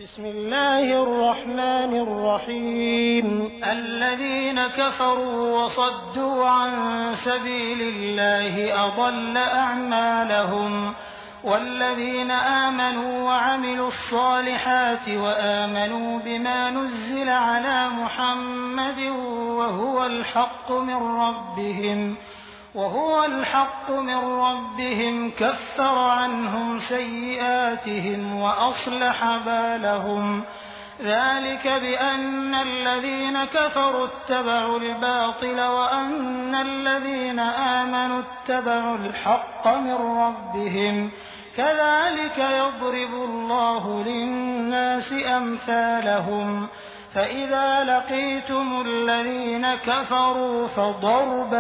بسم الله الرحمن الرحيم الذين كفروا وصدوا عن سبيل الله أضل أعمالهم والذين آمنوا وعملوا الصالحات وآمنوا بما نزل على محمد وهو الحق من ربهم كفر عنهم سيئاتهم وأصلح بالهم ذلك بأن الذين كفروا اتبعوا الباطل وأن الذين آمنوا اتبعوا الحق من ربهم كذلك يضرب الله للناس أمثالهم فإذا لقيتم الذين كفروا فضرب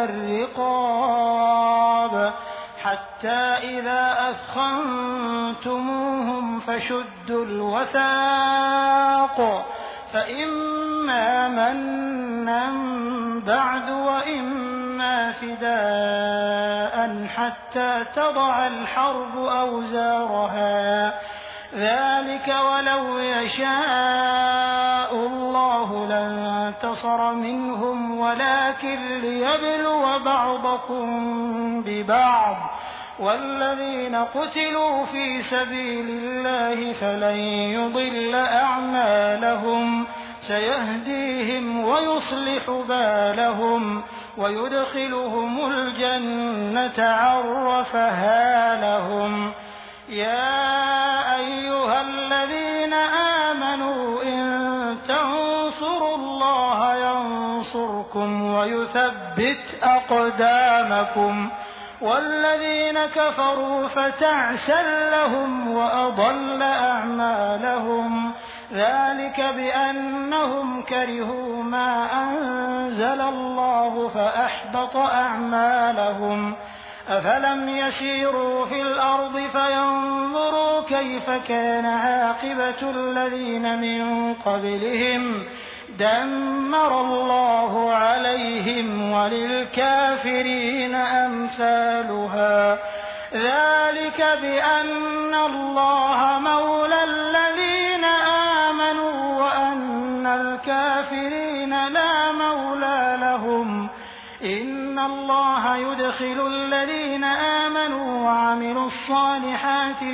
الرقاب حتى إذا أثخنتموهم فشدوا الوثاق فإما منا بعد وإما فداء حتى تضع الحرب أوزارها ذلك ولو يشاء الله لانتصر منهم ولكن ليبلو بعضكم ببعض والذين قتلوا في سبيل الله فلن يضل أعمالهم سيهديهم ويصلح بالهم ويدخلهم الجنة عرفها لهم يا أيها الذين آمنوا إن تنصروا الله ينصركم ويثبت أقدامكم والذين كفروا فتعسا لهم وأضل أعمالهم ذلك بأنهم كرهوا ما أنزل الله فأحبط أعمالهم أفلم يسيروا في الأرض فينظروا كيف كان عاقبة الذين من قبلهم دمر الله عليهم وللكافرين أمثالها ذلك بأن الله مولى الذين آمنوا وأن الكافرين لا مولى لهم إن الله يدخل الذين آمنوا وعملوا الصالحات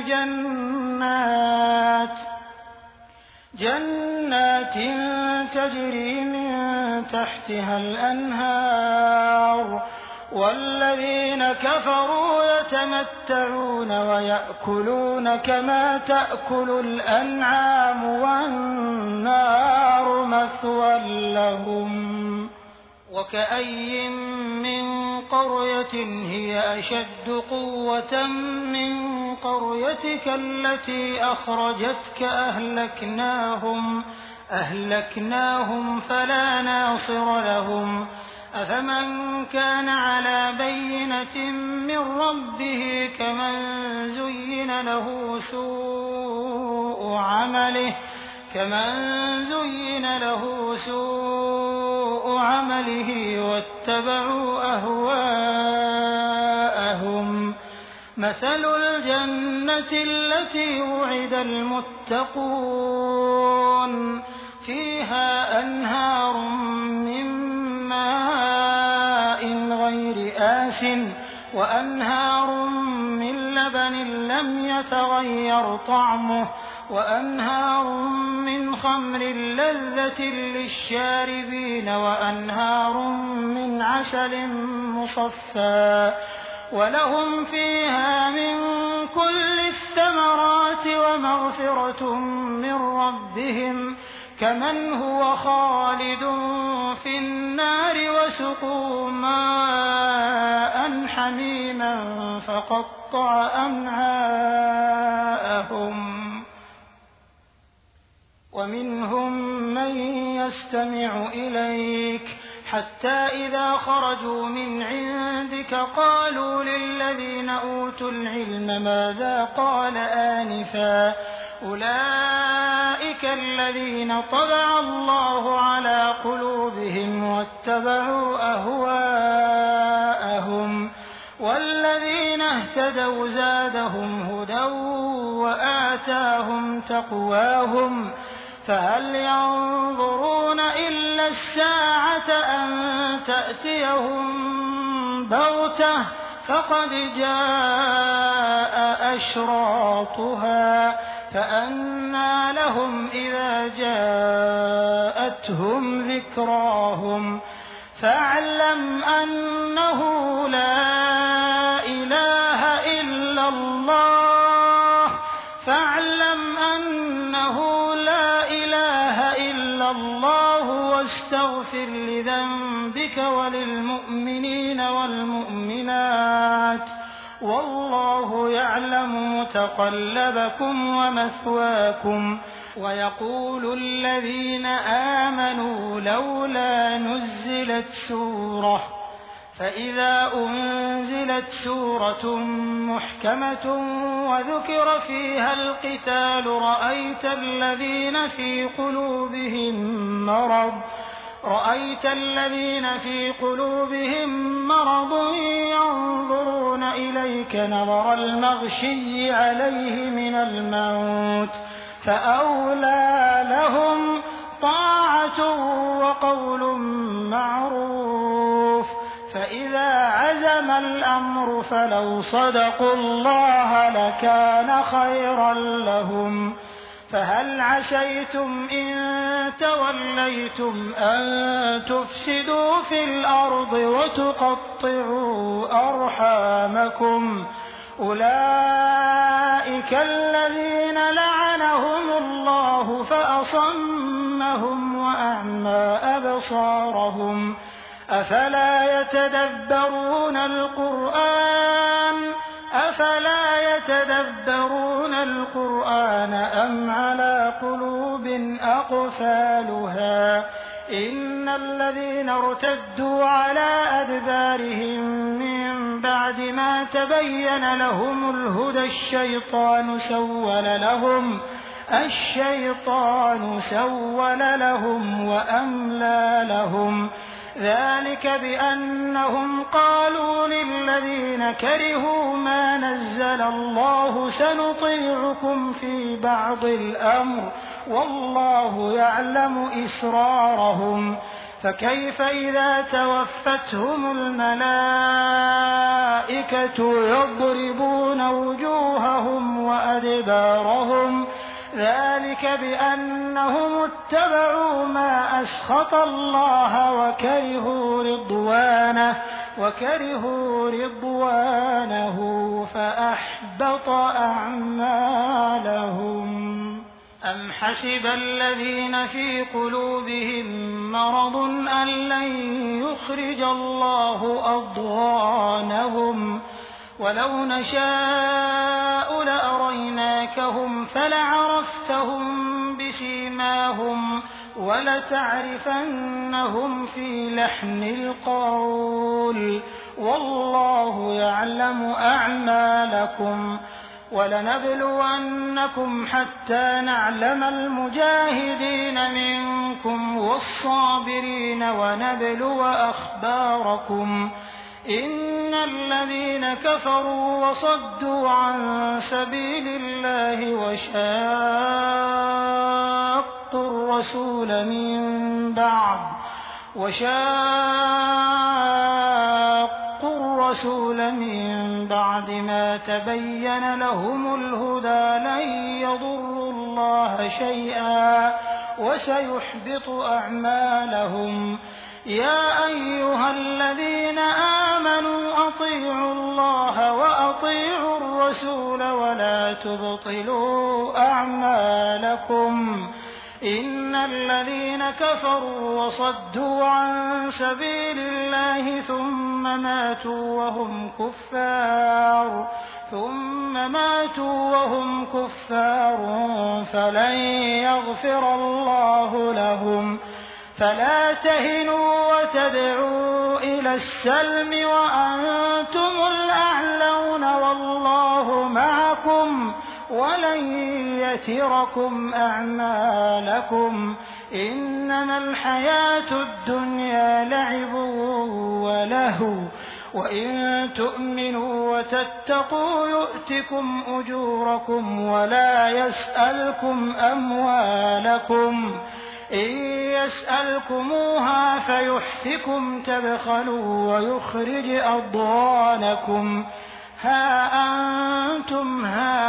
جنات تجري من تحتها الأنهار والذين كفروا يتمتعون ويأكلون كما تأكل الأنعام والنار مثوى لهم وكأي من قرية هي أشد قوة من قريتك التي أخرجتك أهلكناهم فلا ناصر لهم أفمن كان على بينة من ربه كمن زين له سوء عمله واتبعوا أهواءهم مثل الجنة التي وعد المتقون فيها أنهار من ماء غير آسٍ وأنهار من لبن لم يتغير طعمه وأنهار من خمر لذة للشاربين وأنهار من عسل مصفى ولهم فيها من كل الثمرات ومغفرة من ربهم كمن هو خالد في النار وسقوا ماء حميما فقطع أمعاءهم ومنهم من يستمع إليك حتى إذا خرجوا من عندك قالوا للذين أوتوا العلم ماذا قال آنفا أولئك الذين طبع الله على قلوبهم واتبعوا أهواءهم والذين اهتدوا زادهم هدى وآتاهم تقواهم فهل ينظرون إلا الساعة أن تأتيهم بغتة فقد جاء أشراطها فأنى لهم إذا جاءتهم ذكراهم فاعلم أنه لا إله إلا الله واستغفر لذنبك وللمؤمنين والمؤمنات والله يعلم متقلبكم ومثواكم ويقول الذين آمنوا لولا نزلت سورة فإذا أنزلت سورة محكمة وذكر فيها القتال رأيت الذين في قلوبهم مرض ينظرون إليك نظر المغشي عليه من الموت فأولى لهم طاعة وقول معروف فإذا عزم الأمر فلو صدقوا الله لكان خيرا لهم فهل عسيتم إن توليتم أن تفسدوا في الأرض وتقطعوا أرحامكم أولئك الذين لعنهم الله فأصمهم وأعمى أبصارهم أفلا يتدبرون القرآن أم على قلوب أقفالها إن الذين ارتدوا على أدبارهم من بعد ما تبين لهم الهدى الشيطان سول لهم وأملى لهم ذلك بأنهم قالوا للذين كرهوا ما نزل الله سنطيعكم في بعض الأمر والله يعلم إسرارهم فكيف إذا توفتهم الملائكة يضربون وجوههم وأدبارهم ذلك بأنهم اتبعوا ما أسخط الله وكرهوا رضوانه فأحبط أعمالهم أم حسب الذين في قلوبهم مرض أن لن يخرج الله أضغانهم ولو نشاء لأريناكهم فلعرفتهم بسيماهم ولتعرفنهم في لحن القول والله يعلم أعمالكم ولنبلونكم حتى نعلم المجاهدين منكم والصابرين ونبلو أخباركم إن الذين كفروا وصدوا عن سبيل الله وشاقوا الرسول من بعد ما تبين لهم الهدى لن يضروا الله شيئا وسيحبط أعمالهم يا أيها الذين آمنوا أطيعوا الله وأطيعوا الرسول ولا تبطلوا أعمالكم إن الذين كفروا وصدوا عن سبيل الله ثم ماتوا وهم كفار فلن يغفر الله لهم فلا تهنوا وتدعوا إلى السلم وأنتم الأعلون والله معكم ولن يتركم أعمالكم إنما الحياة الدنيا لعب ولهو وإن تؤمنوا وتتقوا يؤتكم أجوركم ولا يسألكم أموالكم إن يسألكموها فيحفكم تبخلوا ويخرج أضغانكم ها أنتم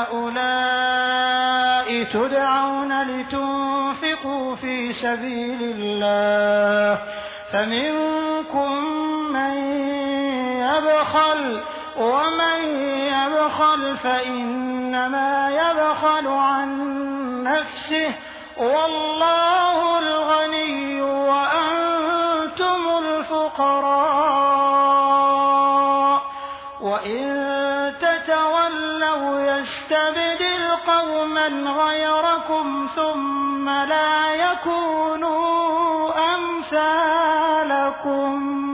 هؤلاء تدعون لتنفقوا في سبيل الله فمنكم من يبخل ومن يبخل فإنما يبخل عن نفسه والله الغني وأنتم الفقراء وإن تتولوا يستبدل قوما غيركم ثم لا يكونوا أمثالكم